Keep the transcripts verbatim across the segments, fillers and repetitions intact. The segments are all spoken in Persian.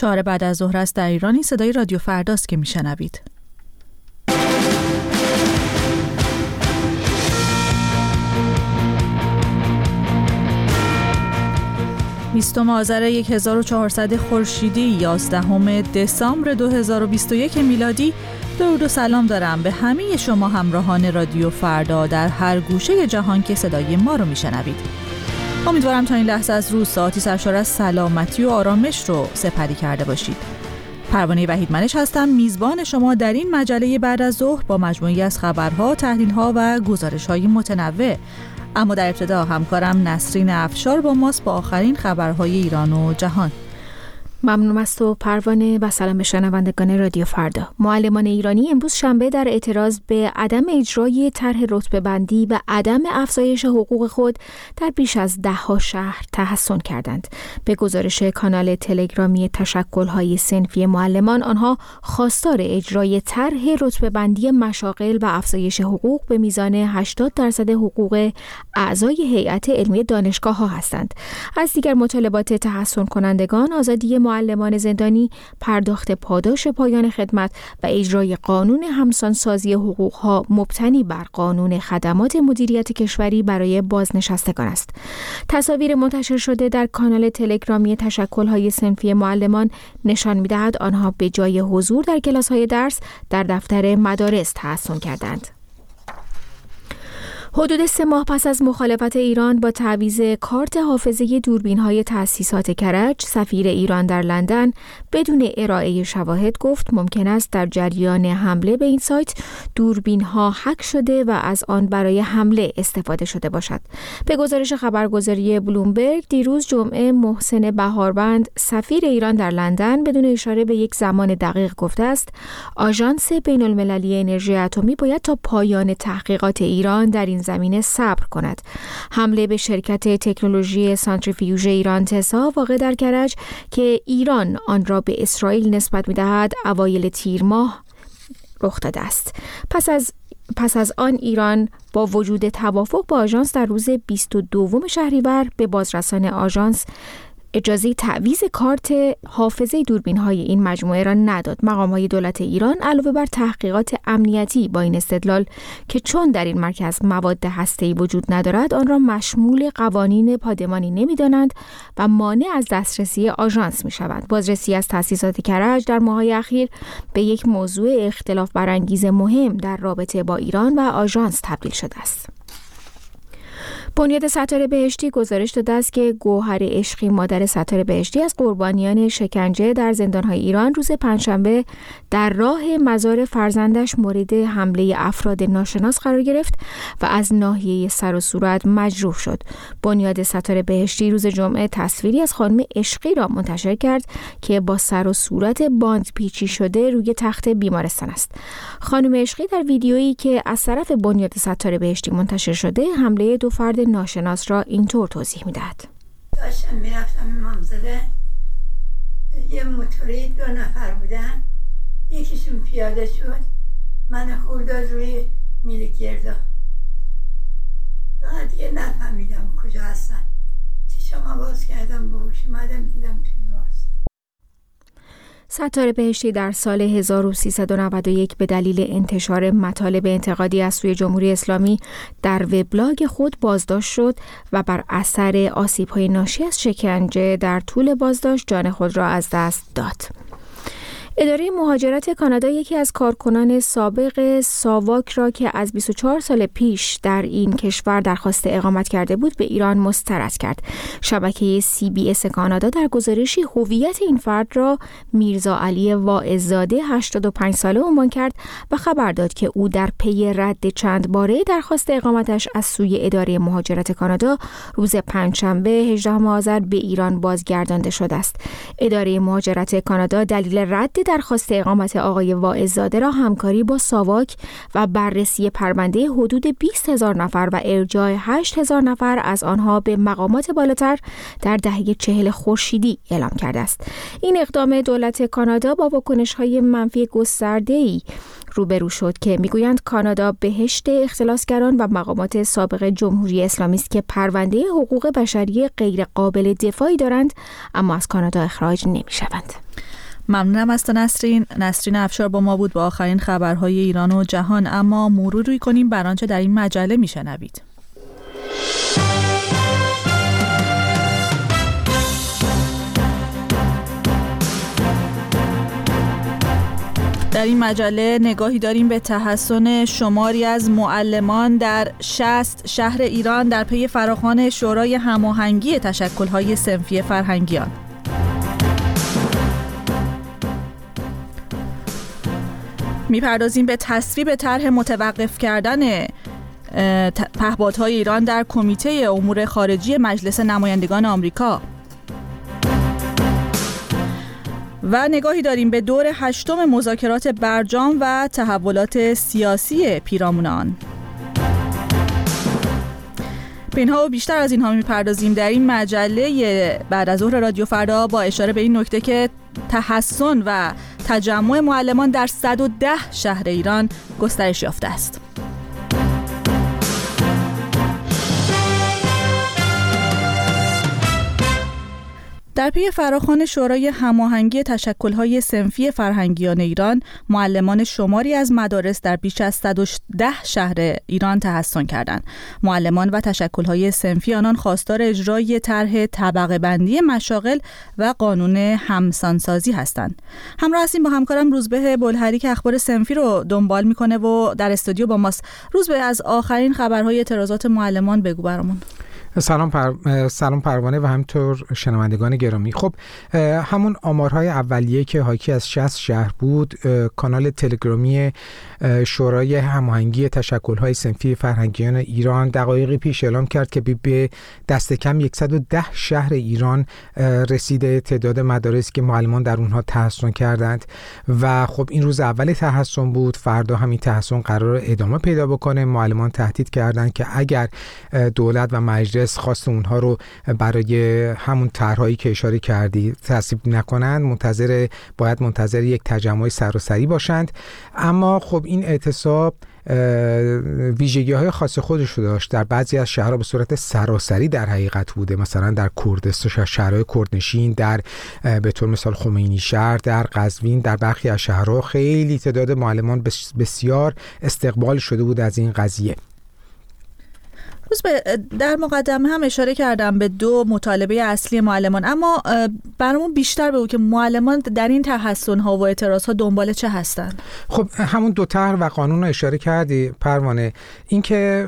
چهار بعد از ظهر است در ایران. این صدای رادیو فرداست که میشنوید. بیستم آذر هزار و چهارصد خورشیدی، یازدهم دسامبر دو هزار و بیست و یک میلادی. درود و سلام دارم به همه شما همراهان رادیو فردا در هر گوشه جهان که صدای ما رو میشنوید. امیدوارم تا این لحظه از روز ساعتی سرشار از سلامتی و آرامش رو سپری کرده باشید. پروانه وحیدمنش هستم، میزبان شما در این مجله بعد از ظهر با مجموعی از خبرها، تحلیل‌ها و گزارش‌های متنوع. اما در ابتدا همکارم نسرین افشار با ماست با آخرین خبرهای ایران و جهان. ممنونم از تو پروانه و سلام به شنوندگان رادیو فردا. معلمان ایرانی امروز شنبه در اعتراض به عدم اجرای طرح رتبه بندی و عدم افزایش حقوق خود در بیش از ده ها شهر تحصن کردند. به گزارش کانال تلگرامی تشکل‌های صنفی معلمان، آنها خواستار اجرای طرح رتبه بندی مشاغل و افزایش حقوق به میزان هشتاد درصد حقوق اعضای هیئت علمی دانشگاه‌ها هستند. از دیگر مطالبات تحصن کنندگان آزادی معلمان زندانی، پرداخت پاداش پایان خدمت و اجرای قانون همسانسازی حقوقها مبتنی بر قانون خدمات مدیریت کشوری برای بازنشستگان است. تصاویر منتشر شده در کانال تلگرامی تشکل‌های صنفی معلمان نشان می‌دهد آنها به جای حضور در کلاس‌های درس در دفتر مدارس تحصن کردند. حدود سه ماه پس از مخالفت ایران با تعویض کارت حافظه دوربین‌های تأسیسات کرج، سفیر ایران در لندن بدون ارائه شواهد گفت ممکن است در جریان حمله به این سایت دوربین‌ها هک شده و از آن برای حمله استفاده شده باشد. به گزارش خبرگزاری بلومبرگ دیروز جمعه، محسن بهاربند، سفیر ایران در لندن، بدون اشاره به یک زمان دقیق گفته است آژانس بین‌المللی انرژی اتمی باید تا پایان تحقیقات ایران در این زمینه صبر کند. حمله به شرکت تکنولوژی سانتریفیوژ ایران تسا واقع در کرج که ایران آن را به اسرائیل نسبت می‌دهد اوایل تیر ماه رخ داده است. پس از پس از آن ایران با وجود توافق با آژانس در روز بیست و دوم شهریور به بازرسان آژانس اجازه تعویض کارت حافظه دوربین‌های این مجموعه را نداد. مقام‌های دولت ایران علاوه بر تحقیقات امنیتی با این استدلال که چون در این مرکز مواد هسته‌ای وجود ندارد آن را مشمول قوانین پادمانی نمی‌دانند و مانع از دسترسی آژانس می‌شوند. بازرسی از تأسیسات کرج در ماه‌های اخیر به یک موضوع اختلاف برانگیز مهم در رابطه با ایران و آژانس تبدیل شده است. بنیاد ستاره بهشتی گزارش داده است که گوهر عشقی، مادر ستاره بهشتی، از قربانیان شکنجه در زندان‌های ایران روز پنجشنبه در راه مزار فرزندش مورد حمله افراد ناشناس قرار گرفت و از ناحیه سر و صورت مجروح شد. بنیاد ستاره بهشتی روز جمعه تصویری از خانم عشقی را منتشر کرد که با سر و صورت باند پیچی شده روی تخت بیمارستان است. خانم عشقی در ویدیویی که از طرف بنیاد ستاره بهشتی منتشر شده حمله دو فرد ناشناس را اینطور توضیح می‌دهد. داشتم میرفتم امامزاده، یه موتوری دو نفر بودن، یکیشون پیاده شد، من خورداد روی میل گردا. دیگه نفهمیدم کجا هستن. چشم باز کردم، به هوش اومدم دیدم توی بیمارستان. ستاره بهشتی در سال هزار و سیصد و نود و یک به دلیل انتشار مطالب انتقادی از سوی جمهوری اسلامی در وبلاگ خود بازداشت شد و بر اثر آسیب‌های ناشی از شکنجه در طول بازداشت جان خود را از دست داد. اداره مهاجرت کانادا یکی از کارکنان سابق ساواک را که از بیست و چهار سال پیش در این کشور درخواست اقامت کرده بود به ایران مسترد کرد. شبکه سی بی اس کانادا در گزارشی هویت این فرد را میرزا علی واعظ‌زاده هشتاد و پنج ساله عنوان کرد و خبر داد که او در پی رد چند باره درخواست اقامتش از سوی اداره مهاجرت کانادا روز پنجشنبه هجدهم آذر به ایران بازگردانده شده است. اداره مهاجرت کانادا دلیل رد درخواست اقامت آقای واعظ‌زاده را همکاری با ساواک و بررسی پرونده حدود بیست هزار نفر و ارجاع هشت هزار نفر از آنها به مقامات بالاتر در دهه چهل خورشیدی اعلام کرده است. این اقدام دولت کانادا با واکنش‌های منفی گسترده‌ای روبرو شد که میگویند کانادا بهشت اختلاسگران و مقامات سابق جمهوری اسلامی است که پرونده حقوق بشری غیر قابل دفاعی دارند اما از کانادا اخراج نمی‌شوند. ممنونم از تو نسرین. نسرین افشار با ما بود با آخرین خبرهای ایران و جهان. اما مروری کنیم بر آنچه در این مجله میشنوید. در این مجله نگاهی داریم به تحسن شماری از معلمان در شصت شهر ایران در پی فراخوان شورای هماهنگی تشکل‌های صنفی فرهنگیان. میپردازیم به تصویب طرح متوقف کردن پهپادهای ایران در کمیته امور خارجی مجلس نمایندگان آمریکا. و نگاهی داریم به دور هشتم مذاکرات برجام و تحولات سیاسی پیرامون آن. به اینها و بیشتر از اینها میپردازیم در این مجله بعد از ظهر رادیو فردا با اشاره به این نکته که تحسن و تجمع معلمان در صد و ده شهر ایران گسترش یافته است. در پی فراخوان شورای هماهنگی تشکل‌های صنفی فرهنگیان ایران، معلمان شماری از مدارس در بیش از صد و ده شهر ایران تحسن کردند. معلمان و تشکل‌های صنفی آنان خواستار اجرای طرح طبقه بندی مشاغل و قانون همسانسازی هستند. همراه هستیم با همکارم روزبه بلهری که اخبار صنفی رو دنبال میکنه و در استودیو با ماست. روزبه، از آخرین خبرهای اعتراضات معلمان بگو برامون. سلام پر... سلام پروانه و همینطور شنوندگان گرامی. خب همون آمارهای اولیه که حاکی از شصت شهر بود، کانال تلگرامی شورای هماهنگی تشکل‌های صنفی فرهنگیان ایران دقایقی پیش اعلام کرد که به دست کم صد و ده شهر ایران رسیده تعداد مدارسی که معلمان در اونها تحسن کردند و خب این روز اول تحسن بود. فردا همین تحسن قرار ادامه پیدا بکنه. معلمان تهدید کردند که اگر دولت و مجلس خواست اونها رو برای همون طرحهایی که اشاره کردی تصویب نکنند، منتظر باید منتظر یک تجمع سراسری باشند. اما خب این اعتصاب ویژگی‌های خاص خودش رو داشت. در بعضی از شهرها به صورت سراسری در حقیقت بوده، مثلا در کردستان، شهرهای کردنشین، در به طور مثال خمینی شهر، در قزوین، در برخی از شهرها خیلی تعداد معلمان بسیار استقبال شده بود از این قضیه. در مقدمه هم اشاره کردم به دو مطالبه اصلی معلمان، اما برامون بیشتر بگو که معلمان در این تحسن ها و اعتراض ها دنبال چه هستن؟ خب همون دو طرح و قانون رو اشاره کردی پروانه. این که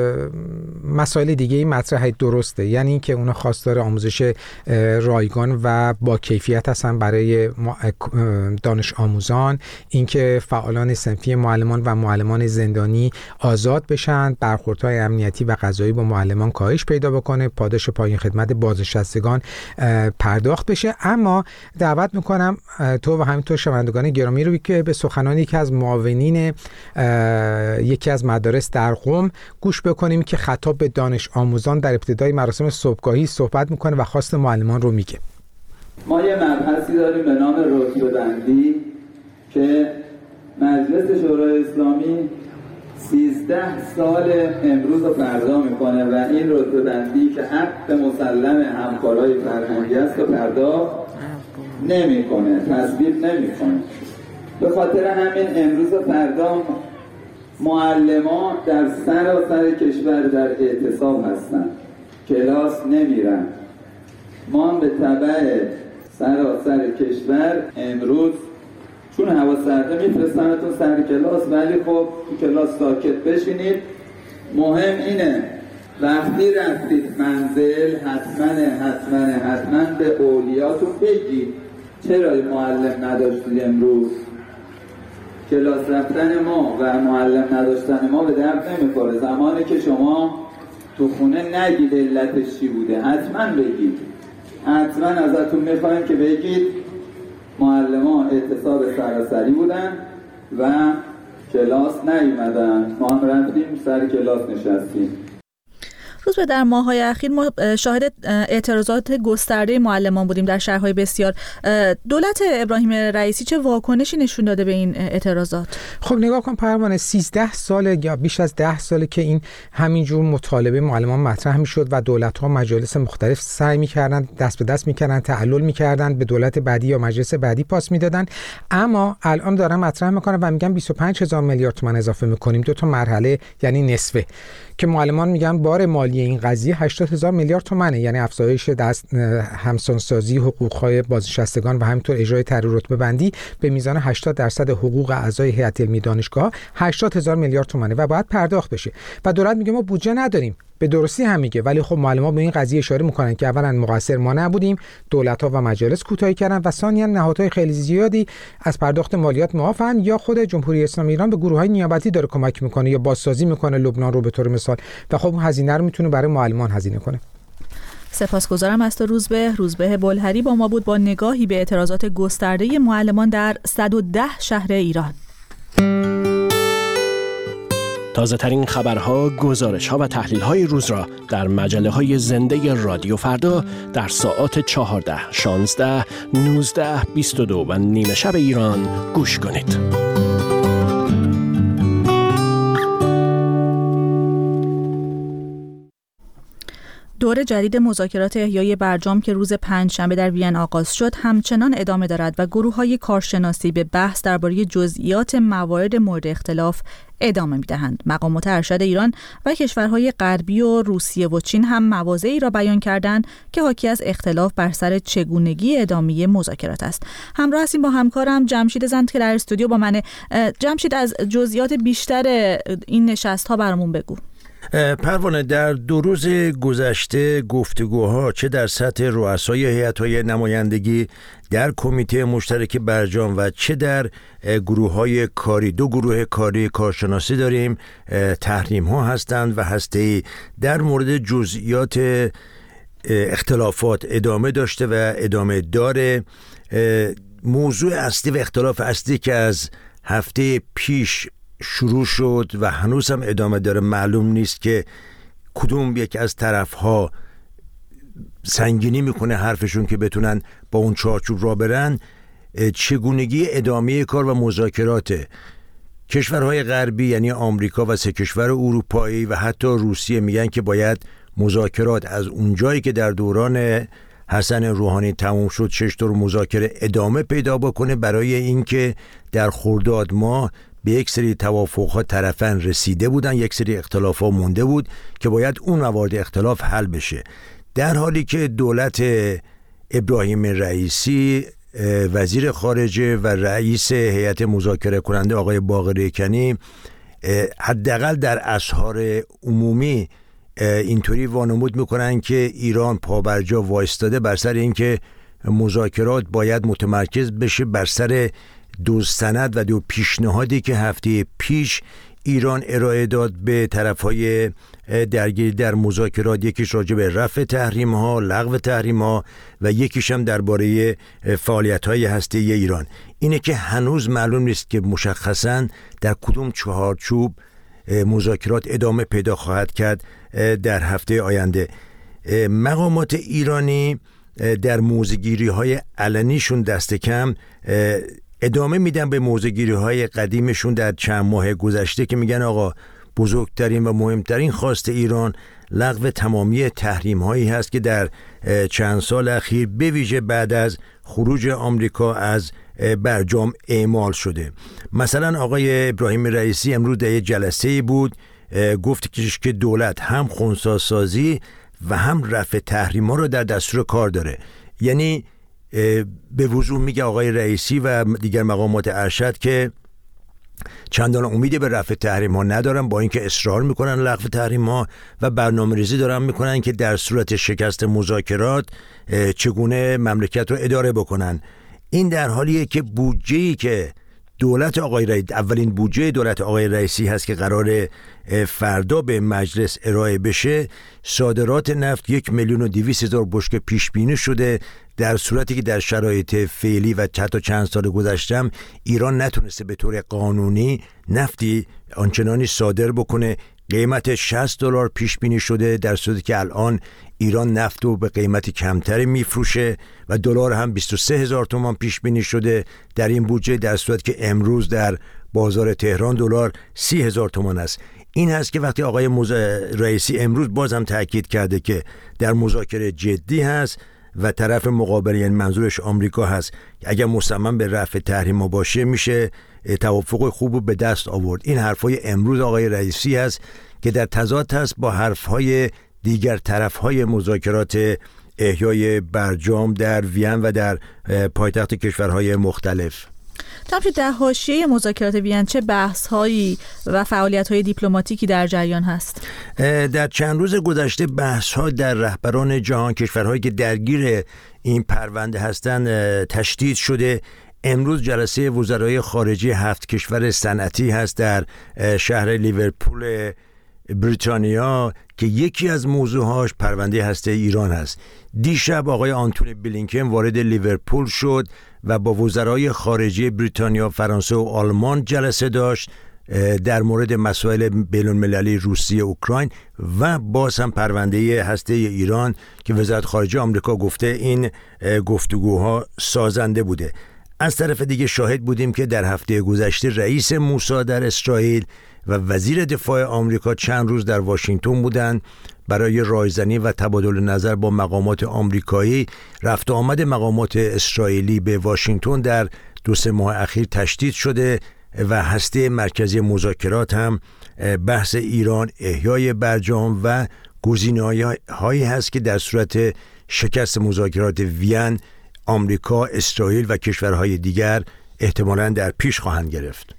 مسائل دیگه این مطرح درسته، یعنی این که اونا خواستار آموزش رایگان و با کیفیت هستن برای دانش آموزان، این که فعالان صنفی معلمان و معلمان زندانی آزاد بشن، برخوردهای امنیتی و قضایی با معلمان کاهش پیدا بکنه، پاداش پایین خدمت بازنشستگان پرداخت بشه. اما دعوت میکنم تو و همینطور شنوندگان گرامی رو که به سخنانی که از معاونین یکی از مدارس در قم گوش بکنیم که خطاب به دانش آموزان در ابتدای مراسم صبحگاهی صحبت میکنه و خواست معلمان رو میگه. ما یه مبحثی داریم به نام رتبه‌بندی که مجلس شورای اسلامی سیزده سال امروز رو فردا میکنه و این رتبه‌بندی که حق مسلم همکارای فرهنگی است رو فردا نمیکنه، تصویب نمیکنه. به خاطر همین امروز و فردا معلمان در سراسر کشور در اعتصاب هستن، کلاس نمیرن. ما به تبع سراسر کشور امروز چون هوا سرده میفرستنتون سر کلاس، ولی خب تو کلاس ساکت بشینید. مهم اینه وقتی رفتید منزل حتما حتما حتما به اولیاتون بگید چرا معلم نداشتید امروز. کلاس رفتن ما و معلم نداشتن ما به درد نمیخوره. زمانی که شما تو خونه نگید علتش چی بوده، حتما بگید. حتما ازتون میخوایم که بگید معلمان اعتصاب سراسری بودن و کلاس نیومدن، ما هم رفتیم سر کلاس نشستیم. روز به در ماه‌های اخیر ما شاهد اعتراضات گسترده معلمان بودیم در شهرهای بسیار. دولت ابراهیم رئیسی چه واکنشی نشون داده به این اعتراضات؟ خب نگاه کن پروانه، سیزده سال یا بیش از ده ساله که این همینجور مطالبه معلمان مطرح میشد و دولت‌ها مجالس مختلف سعی می‌کردن دست به دست می‌کردن، تعلل می‌کردن، به دولت بعدی یا مجلس بعدی پاس می‌دادن. اما الان دارن مطرح می‌کنن و میگن بیست و پنج هزار میلیارد تومان اضافه می‌کنیم، دو تا مرحله یعنی نصفه، که معلمان میگن بار مالی این قضیه هشتاد هزار میلیارد تومانه، یعنی افزایش دست همسانسازی حقوق‌های بازنشستگان و همینطور اجرای طرح رتبه بندی به میزان هشتاد درصد حقوق اعضای هیئت علمی دانشگاه هشتاد هزار میلیارد تومانه و باید پرداخت بشه. و دولت میگه ما بودجه نداریم. به درستی هم میگه، ولی خب معلمان به این قضیه اشاره میکنن که اولا مقصر ما نبودیم، دولت‌ها و مجالس کوتاهی کردن، و ثانیاً نهادهای خیلی زیادی از پرداخت مالیات معافن، یا خود جمهوری اسلامی ایران به گروه‌های نیابتی داره کمک میکنه یا بازسازی میکنه لبنان رو به طور مثال، و خب اون هزینه رو میتونه برای معلمان هزینه کنه. سپاسگزارم از تو روزبه. روزبه بلهری با ما بود با نگاهی به اعتراضات گسترده معلمان در صد و ده شهر ایران. تازه ترین خبرها، گزارش‌ها و تحلیل‌های روز را در مجله‌های زنده رادیو فردا در ساعات چهارده، شانزده، نوزده، بیست و دو و نیمه شب ایران گوش کنید. دور جدید مذاکرات احیای برجام که روز پنجشنبه در وین آغاز شد همچنان ادامه دارد و گروه‌های کارشناسی به بحث درباره جزئیات موارد مورد اختلاف ادامه می‌دهند. مقامات ارشد ایران و کشورهای غربی و روسیه و چین هم مواضعی را بیان کردند که حاکی از اختلاف بر سر چگونگی ادامه مذاکرات است. همراه هستیم با همکارم جمشید زند که در استودیو با منه. جمشید، از جزئیات بیشتر این نشست‌ها برامون بگو. پروانه، در دو روز گذشته گفتگوها چه در سطح رؤسای هیئت‌های نمایندگی در کمیته مشترک برجام و چه در گروه‌های کاری، دو گروه کاری کارشناسی داریم، تحریم‌ها هستند و هسته‌ای، در مورد جزئیات اختلافات ادامه داشته و ادامه داره. موضوع اصلی و اختلاف اصلی که از هفته پیش شروع شد و هنوز هم ادامه داره، معلوم نیست که کدوم یک از طرفها سنگینی میکنه حرفشون که بتونن با اون چارچوب را برن. چگونگی ادامه کار و مذاکرات کشورهای غربی یعنی آمریکا و سه کشور اروپایی و حتی روسیه میگن که باید مذاکرات از اونجایی که در دوران حسن روحانی تموم شد شش دور مذاکره ادامه پیدا بکنه، برای اینکه در خرداد ماه به یک سری توافقات طرفین رسیده بودن، یک سری اختلافات مونده بود که باید اون موارد اختلاف حل بشه. در حالی که دولت ابراهیم رئیسی، وزیر خارجه و رئیس هیئت مذاکره کننده آقای باقری کنی حداقل در اسحار عمومی اینطوری وانمود میکنن که ایران پابرجا وایستاده بر سر اینکه مذاکرات باید متمرکز بشه بر سر دو سند و دو پیشنهادی که هفته پیش ایران ارائه داد به طرفهای درگیر در مذاکرات. یکیش راجع به رفع تحریم ها، لغو تحریم ها و یکیش هم درباره فعالیت های هسته‌ای ایران. اینه که هنوز معلوم نیست که مشخصاً در کدوم چهارچوب مذاکرات ادامه پیدا خواهد کرد در هفته آینده. مقامات ایرانی در موضع‌گیری های علنیشون دست کم ادامه میدن به موضع‌گیری های قدیمشون در چند ماه گذشته که میگن آقا بزرگترین و مهمترین خواست ایران لغو تمامی تحریم هایی هست که در چند سال اخیر به ویژه بعد از خروج آمریکا از برجام اعمال شده. مثلا آقای ابراهیم رئیسی امروز در یک جلسه بود، گفت که دولت هم خنثی‌سازی و هم رفع تحریم ها رو در دستور کار داره. یعنی به وضوح میگه آقای رئیسی و دیگر مقامات ارشد که چندان امیدی به رفع تحریم ها ندارن، با اینکه اصرار میکنن لغو تحریم ها و برنامه ریزی دارن میکنن که در صورت شکست مذاکرات چگونه مملکت رو اداره بکنن. این در حالیه که بودجه‌ای که دولت آقای رئیسی، اولین بودجه دولت آقای رئیسی هست که قرار فردا به مجلس ارائه بشه، صادرات نفت یک میلیون و دویست هزار بشکه پیش بینی شده، در صورتی که در شرایط فعلی و حتی چند سال گذشته ایران نتونسته به طور قانونی نفتی آنچنانی صادر بکنه قیمت شصت دلار پیش بینی شده، در صورتی که الان ایران نفت رو به قیمت کمتری میفروشه و دلار هم بیست و سه هزار تومان پیش بینی شده در این بودجه، در صورتی که امروز در بازار تهران دلار سی هزار تومان است. این هست که وقتی آقای مز... رئیسی امروز باز هم تاکید کرده که در مذاکره جدی هست و طرف مقابل، یعنی منظورش آمریکا هست، اگر مصمم به رفع تحریم باشه میشه توافق خوب به دست آورد. این حرفای امروز آقای رئیسی هست که در تضاد هست با حرفهای دیگر طرفهای مذاکرات احیای برجام در وین و در پایتخت کشورهای مختلف. طبعا در حاشیه مذاکرات وین چه بحث‌هایی و فعالیت‌های دیپلماتیکی در جریان هست؟ در چند روز گذشته بحث‌ها در رهبران جهان، کشورهایی که درگیر این پرونده هستند، تشدید شده. امروز جلسه وزرای خارجه هفت کشور صنعتی هست در شهر لیورپول بریتانیا که یکی از موضوعهاش پرونده هسته ایران هست. دیشب آقای آنتونی بلینکن وارد لیورپول شد و با وزرای خارجه بریتانیا، فرانسه و آلمان جلسه داشت در مورد مسائل بین‌المللی روسیه، اوکراین و باز هم پرونده هسته ایران که وزارت خارجه آمریکا گفته این گفتگوها سازنده بوده. از طرف دیگه شاهد بودیم که در هفته گذشته رئیس موساد در اسرائیل و وزیر دفاع آمریکا چند روز در واشنگتن بودند برای رایزنی و تبادل نظر با مقامات آمریکایی. رفت و آمد مقامات اسرائیلی به واشنگتن در دو سه ماه اخیر تشدید شده و هسته مرکزی مذاکرات هم بحث ایران، احیای برجام و گزینه‌هایی هست که در صورت شکست مذاکرات وین آمریکا، اسرائیل و کشورهای دیگر احتمالاً در پیش خواهند گرفت.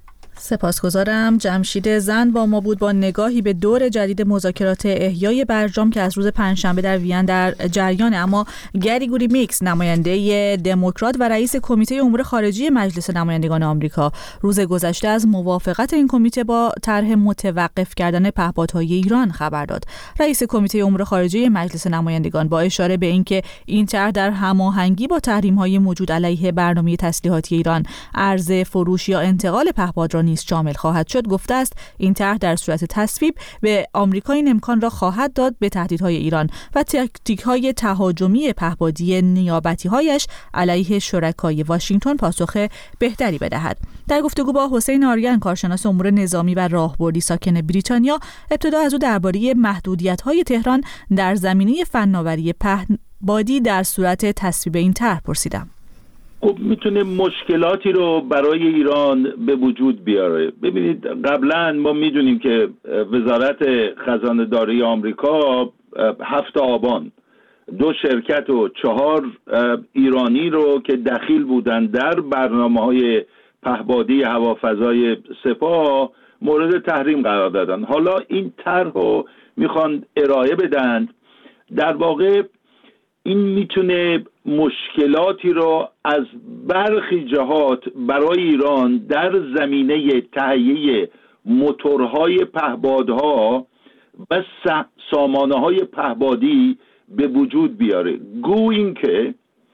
سپاسگزارم. جمشید زند با ما بود با نگاهی به دور جدید مذاکرات احیای برجام که از روز پنجشنبه در وین در جریان. اما گریگوری میکس، نماینده دموکرات و رئیس کمیته امور خارجه مجلس نمایندگان آمریکا، روز گذشته از موافقت این کمیته با طرح متوقف کردن پهپادهای ایران خبر داد. رئیس کمیته امور خارجه مجلس نمایندگان با اشاره به اینکه این طرح در هماهنگی با تحریم‌های موجود علیه برنامه تسلیحاتی ایران، عرضه، فروش یا انتقال پهپاد را نیز شامل خواهد شد، گفته است این طرح در صورت تصویب به آمریکا این امکان را خواهد داد به تهدیدهای ایران و تاکتیک‌های تهاجمی پهپادی نیابتی‌هایش علیه شرکای واشنگتن پاسخ بهتری بدهد. در گفتگو با حسین آریان، کارشناس امور نظامی و راهبردی ساکن بریتانیا، ابتدا از او درباره محدودیت‌های تهران در زمینه فناوری پهپادی در صورت تصویب این طرح پرسیدم. خب میتونه مشکلاتی رو برای ایران به وجود بیاره. ببینید قبلا ما میدونیم که وزارت خزانه داری آمریکا هفت آبان دو شرکت و چهار ایرانی رو که دخیل بودن در برنامه‌های پهپادی هوافضای سپاه مورد تحریم قرار دادن. حالا این طرح رو میخوان ارائه بدن. در واقع این میتونه مشکلاتی رو از برخی جهات برای ایران در زمینه تهیه موتورهای پهپادها و سامانه‌های پهپادی به وجود بیاره. گو این که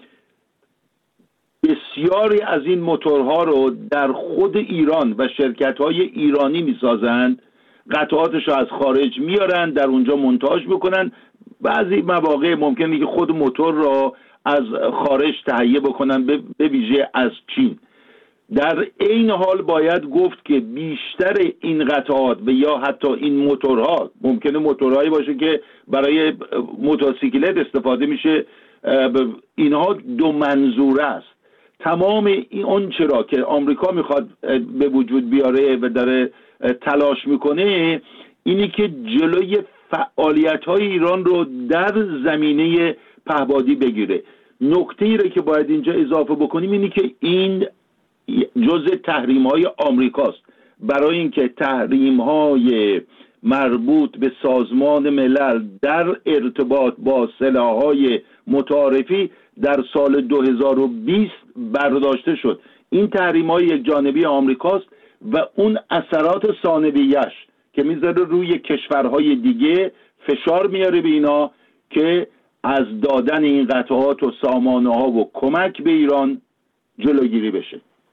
بسیاری از این موتورها رو در خود ایران و شرکت‌های ایرانی میسازند، قطعاتش رو از خارج میارن، در اونجا مونتاژ میکنن. بعضی مواقع ممکنه که خود موتور را از خارج تهیه بکنن، به ویژه از چین. در این حال باید گفت که بیشتر این قطعات و یا حتی این موتورها، ممکنه موتورهایی باشه که برای موتورسیکلت استفاده میشه، اینها دو منظوره است. تمام این اون چرا که آمریکا میخواد به وجود بیاره و داره تلاش میکنه اینی که جلوی فعالیت‌های ایران رو در زمینه پهپادی بگیره. نکته‌ای رو که باید اینجا اضافه بکنیم اینی که این جزء تحریم‌های آمریکاست، برای اینکه تحریم‌های مربوط به سازمان ملل در ارتباط با سلاح‌های متعارفی در سال دو هزار و بیست برداشته شد. این تحریم‌های یک جانبی آمریکاست و اون اثرات ثانویه‌اش که میذاره روی کشورهای دیگه فشار میاره به اینا که از دادن این قطعات و سامانه ها و کمک به ایران جلوگیری بشه.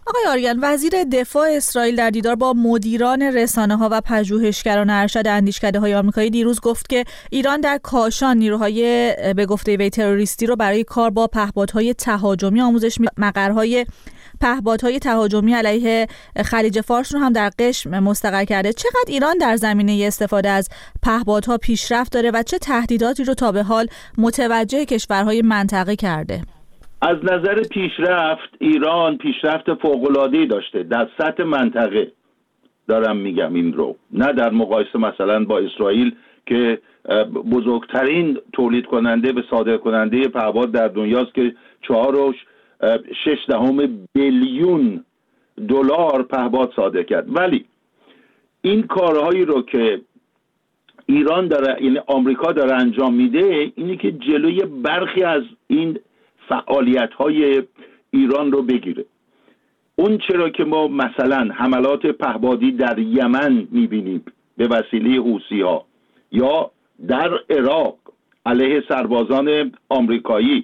آقای آریان، وزیر دفاع اسرائیل در دیدار با مدیران رسانه‌ها و پژوهشگران ارشد اندیشکده‌های آمریکایی دیروز گفت که ایران در کاشان نیروهای به گفته وی تروریستی رو برای کار با پهپادهای تهاجمی آموزش می‌داد. مقرهای پهپادهای تهاجمی علیه خلیج فارس رو هم در قشم مستقر کرده. چقدر ایران در زمینه استفاده از پهپادها پیشرفت داره و چه تهدیداتی رو تا به حال متوجه کشورهای منطقه کرده؟ از نظر پیشرفت ایران پیشرفت فوق‌العاده‌ای داشته در سطح منطقه، دارم میگم این رو، نه در مقایسه مثلا با اسرائیل که بزرگترین تولید کننده و صادر کننده پهپاد در دنیاست که چهار و شش دهم بیلیون دلار پهپاد صادر کرد. ولی این کارهایی رو که ایران داره، یعنی آمریکا داره انجام میده، اینی که جلوی برخی از این فعالیت‌های ایران رو بگیره. اون چرا که ما مثلا حملات پهپادی در یمن میبینیم به وسیله حوثی‌ها یا در عراق علیه سربازان آمریکایی،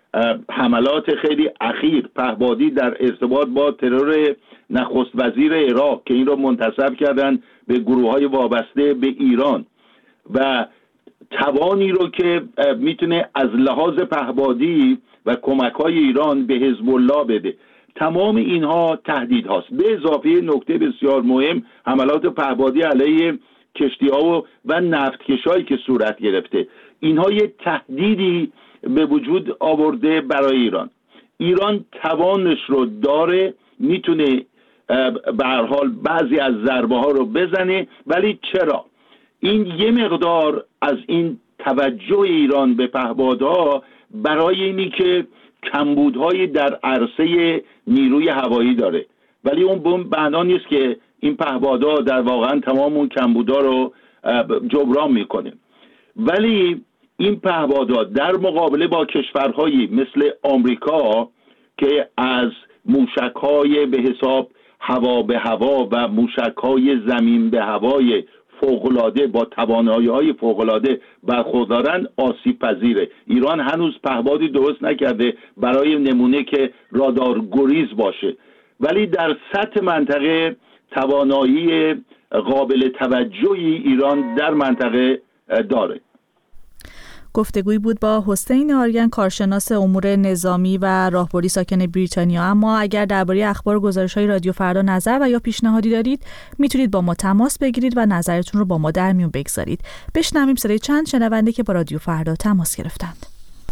حملات خیلی اخیر پهپادی در ارتباط با ترور نخست وزیر عراق که این رو منتسب کردن به گروه‌های وابسته به ایران و توانی رو که میتونه از لحاظ پهپادی و کمک‌های ایران به حزب الله بده، تمام اینها تهدید هاست. به اضافه نکته بسیار مهم، حملات پهپادی علیه کشتی‌ها و, و نفتکشایی که صورت گرفته، اینها یه تهدیدی به وجود آورده برای ایران. ایران توانش رو داره، میتونه به هر حال بعضی از ضربه ها رو بزنه، ولی چرا؟ این یه مقدار از این توجه ایران به پهپادها برای اینی که کمبودهای در عرصه نیروی هوایی داره، ولی اون به معنا نیست که این پهپادها در واقعا تمام اون کمبودها رو جبران میکنه. ولی این پهپادها در مقابله با کشورهایی مثل آمریکا که از موشک‌های به حساب هوا به هوا و موشک‌های زمین به هوای فوق‌العاده با توانایی‌های فوق‌العاده برخوردارن، آسیب پذیره. ایران هنوز پهپادی درست نکرده برای نمونه که رادار گریز باشه، ولی در سطح منطقه توانایی قابل توجهی ایران در منطقه داره. گفتگویی بود با حسین آریان، کارشناس امور نظامی و راهبری ساکن بریتانیا. اما اگر درباره اخبار و گزارش‌های رادیو فردا نظر و یا پیشنهادی دارید، میتونید با ما تماس بگیرید و نظرتون رو با ما در میون بگذارید. بشنویم صدای چند شنونده که با رادیو فردا تماس گرفتند.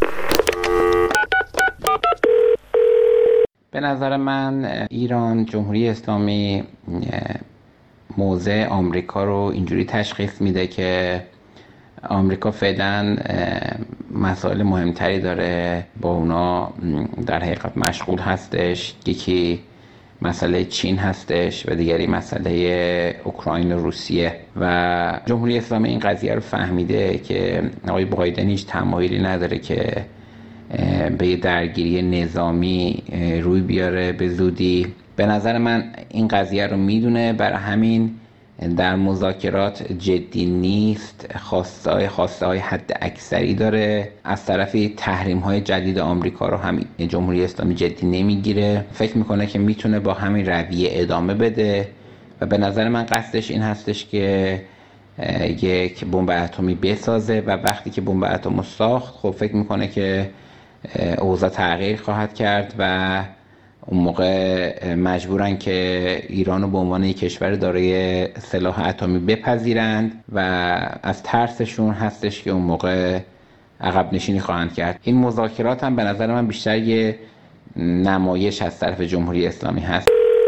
به نظر من ایران، جمهوری اسلامی موضع آمریکا رو اینجوری تشخیص میده که آمریکا فعلا مسائل مهمتری داره با اونا در حقیقت مشغول هستش. یکی مسئله چین هستش و دیگری مسئله اوکراین و روسیه، و جمهوری اسلامی این قضیه رو فهمیده که آقای بایدن هیچ تمایلی نداره که به یه درگیری نظامی روی بیاره به زودی. به نظر من این قضیه رو میدونه، برای همین در مذاکرات جدی نیست، خواسته های خواسته های حد اکثری داره. از طرفی تحریم های جدید آمریکا رو هم جمهوری اسلامی جدی نمیگیره، فکر میکنه که میتونه با همین رویه ادامه بده و به نظر من قصدش این هستش که یک بمب اتمی بسازه و وقتی که بمب اتم ساخت، خب فکر میکنه که اوضاع تغییر خواهد کرد و اون موقع مجبورن که ایران رو به عنوان یک کشور دارای سلاح اتمی بپذیرند و از ترسشون هستش که اون موقع عقب نشینی خواهند کرد. این مذاکرات هم به نظر من بیشتر یه نمایش از طرف جمهوری اسلامی هست.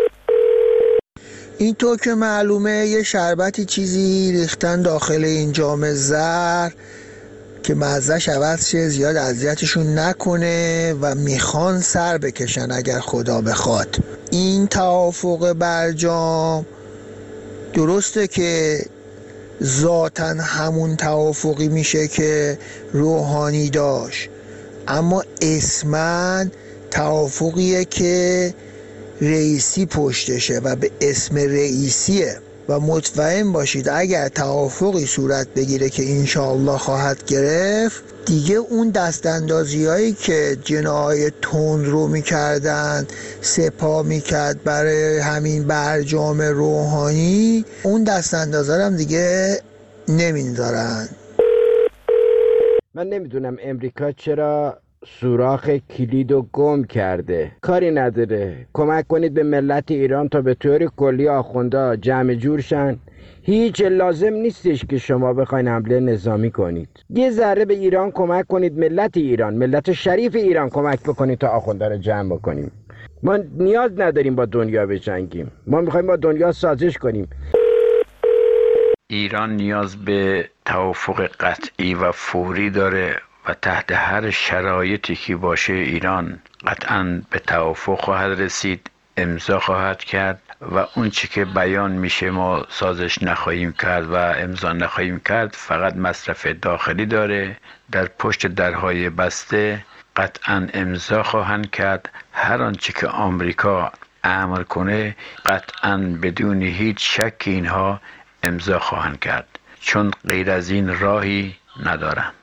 اینطور که معلومه یه شربتی چیزی ریختن داخل این جام زر که مزهش عوض شه، زیاد اذیتشون نکنه و میخوان سر بکشن اگر خدا بخواد. این توافق برجام درسته که ذاتاً همون توافقی میشه که روحانی داشت، اما اسماً توافقیه که رئیسی پشتشه و به اسم رئیسیه و و مطمئن باشید اگر توافقی صورت بگیره که انشاءالله خواهد گرفت، دیگه اون دستاندازی هایی که جناح تند رو میکردن سپاه میکرد برای همین برجام روحانی، اون دستاندازا هم دیگه نمیذارن. من نمیدونم امریکا چرا سوراخ کلید رو گم کرده. کاری نداره، کمک کنید به ملت ایران تا به طور کلی آخوندا جمع جور شن. هیچ لازم نیستش که شما بخواین حمله نظامی کنید. یه ذره به ایران کمک کنید، ملت ایران، ملت شریف ایران کمک بکنید تا آخوندا رو جمع بکنیم. ما نیاز نداریم با دنیا بجنگیم، ما میخوایم با دنیا سازش کنیم. ایران نیاز به توافق قطعی و فوری داره و تحت هر شرایطی که باشه ایران قطعاً به توافق خواهد رسید، امضا خواهد کرد و اون چی که بیان میشه ما سازش نخواهیم کرد و امضا نخواهیم کرد، فقط مصرف داخلی داره. در پشت درهای بسته قطعاً امضا خواهند کرد. هر آنچه که آمریکا امر کنه قطعاً بدون هیچ شک اینها امضا خواهند کرد، چون غیر از این راهی ندارن.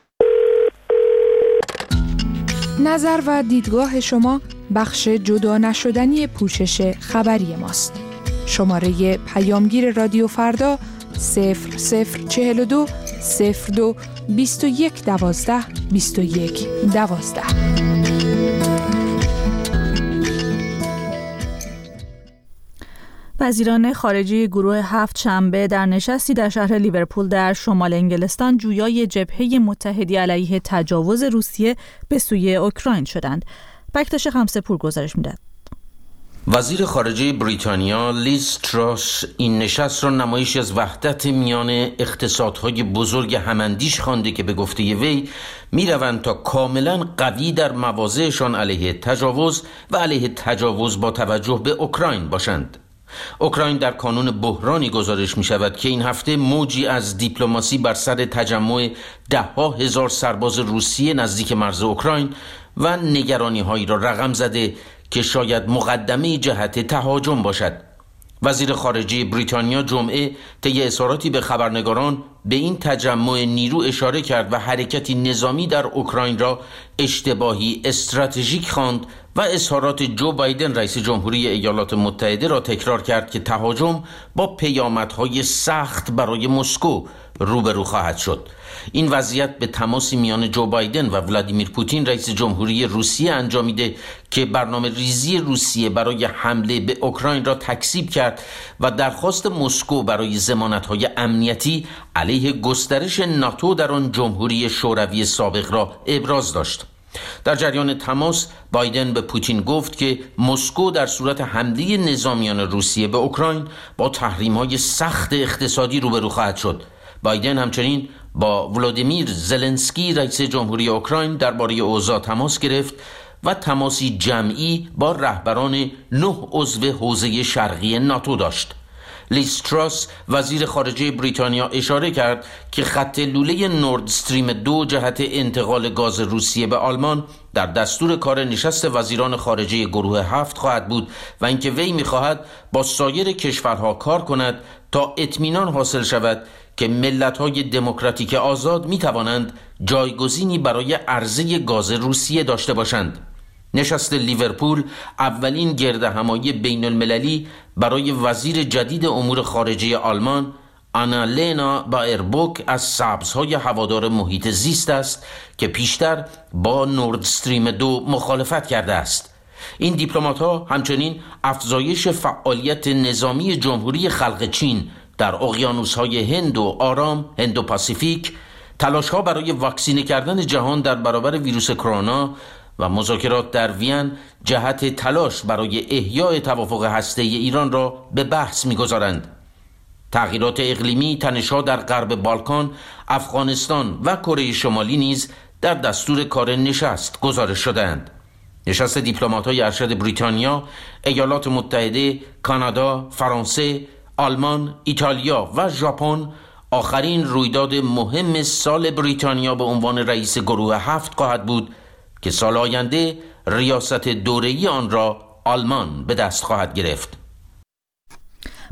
نظر و دیدگاه شما بخش جدا نشدنی پوشش خبری ماست. شماره پیامگیر رادیو فردا صفر صفر چهل و دو صفر دو بیست و یک دوازده بیست و یک دوازده. وزیران خارجه گروه هفت شنبه در نشستی در شهر لیورپول در شمال انگلستان جویای جبهه متحدی علیه تجاوز روسیه به سوی اوکراین شدند. بکتاش خمسه‌پور گزارش می‌دهد. وزیر خارجه بریتانیا لیز تراس این نشست را نمایشی از وحدت میان اقتصادهای بزرگ هماندیش خوانده که به گفته وی میروند تا کاملا قوی در مواضعشان علیه تجاوز و علیه تجاوز با توجه به اوکراین باشند. اوکراین در کانون بحرانی گزارش می شود که این هفته موجی از دیپلماسی بر سر تجمع ده ها هزار سرباز روسیه نزدیک مرز اوکراین و نگرانی هایی را رقم زده که شاید مقدمه جهت تهاجم باشد. وزیر خارجه بریتانیا جمعه طی اظهاراتی به خبرنگاران به این تجمع نیرو اشاره کرد و حرکتی نظامی در اوکراین را اشتباهی استراتژیک خواند و اظهارات جو بایدن رئیس جمهوری ایالات متحده را تکرار کرد که تهاجم با پیامدهای سخت برای مسکو روبرو خواهد شد. این وضعیت به تماسی میان جو بایدن و ولادیمیر پوتین رئیس جمهوری روسیه انجامیده که برنامه ریزی روسیه برای حمله به اوکراین را تکذیب کرد و درخواست مسکو برای ضمانت‌های امنیتی علیه گسترش ناتو در آن جمهوری شوروی سابق را ابراز داشت. در جریان تماس بایدن به پوتین گفت که مسکو در صورت حمله نظامیان روسیه به اوکراین با تحریم‌های سخت اقتصادی روبرو خواهد شد. بایدن همچنین با ولادیمیر زلنسکی رئیس جمهوری اوکراین درباره اوضاع تماس گرفت و تماسی جمعی با رهبران نه عضو حوزه شرقی ناتو داشت. لیز تراس وزیر خارجه بریتانیا اشاره کرد که خط لوله نورد استریم دو جهت انتقال گاز روسیه به آلمان در دستور کار نشست وزیران خارجه گروه هفت خواهد بود و اینکه وی می‌خواهد با سایر کشورها کار کند تا اطمینان حاصل شود که ملت‌های دموکراتیک آزاد می‌توانند جایگزینی برای عرضه گاز روسیه داشته باشند. نشست لیورپول اولین گردهمایی بین المللی برای وزیر جدید امور خارجه آلمان آنالینا بایربوک از سبزهای هوادار محیط زیست است که پیشتر با نورد استریم دو مخالفت کرده است. این دیپلمات‌ها همچنین افزایش فعالیت نظامی جمهوری خلق چین در اقیانوس‌های هند و آرام هند و پاسیفیک، تلاش‌ها برای واکسینه کردن جهان در برابر ویروس کرونا و مذاکرات در وین جهت تلاش برای احیای توافق هسته‌ای ایران را به بحث می‌گذارند. تغییرات اقلیمی، تنش‌ها در غرب بالکان، افغانستان و کره شمالی نیز در دستور کار نشست گزارش شدند. نشست دیپلمات‌های ارشد بریتانیا، ایالات متحده، کانادا، فرانسه، آلمان، ایتالیا و ژاپن آخرین رویداد مهم سال بریتانیا به عنوان رئیس گروه هفت خواهد بود که سال آینده ریاست دوره‌ای آن را آلمان به دست خواهد گرفت.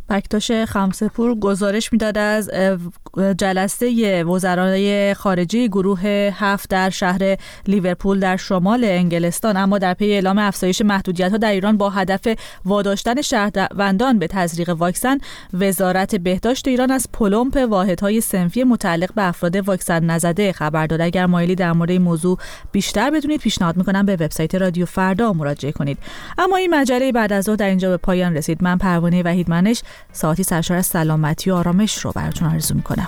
بکتاش خمسه‌پور گزارش میداد از جلسه وزرای خارجه گروه هفت در شهر لیورپول در شمال انگلستان، اما در پی اعلام افزایش محدودیت‌ها در ایران با هدف واداشتن شهروندان به تزریق واکسن، وزارت بهداشت ایران از پلمپ واحدهای صنفی متعلق به افراد واکسن نزده خبر داد. اگر مایلی در مورد این موضوع بیشتر بدونید پیشنهاد می‌کنم به وبسایت رادیو فردا مراجعه کنید. اما این مجله بعد از ظهر در اینجا به پایان رسید. من پروانه وحیدمنش ساعتی سرشار از سلامتی و آرامش رو براتون آرزو می‌کنم.